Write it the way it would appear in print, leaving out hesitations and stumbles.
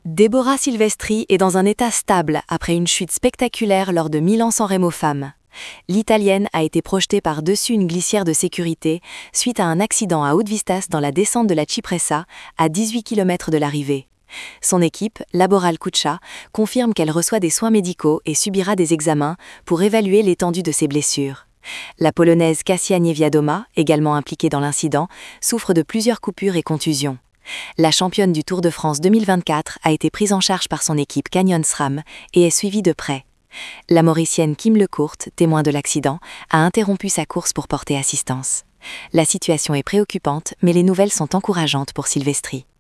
Deborah Silvestri est dans un état stable après une chute spectaculaire lors de Milan-San Remo Femmes. L'Italienne a été projetée par-dessus une glissière de sécurité suite à un accident à haute vitesse dans la descente de la Cipressa, à 18 km de l'arrivée. Son équipe, Laboral Cuccia, confirme qu'elle reçoit des soins médicaux et subira des examens pour évaluer l'étendue de ses blessures. La Polonaise Kasia Niewiadoma, également impliquée dans l'incident, souffre de plusieurs coupures et contusions. La championne du Tour de France 2024 a été prise en charge par son équipe Canyon SRAM et est suivie de près. La Mauricienne Kim Lecourt, témoin de l'accident, a interrompu sa course pour porter assistance. La situation est préoccupante, mais les nouvelles sont encourageantes pour Silvestri.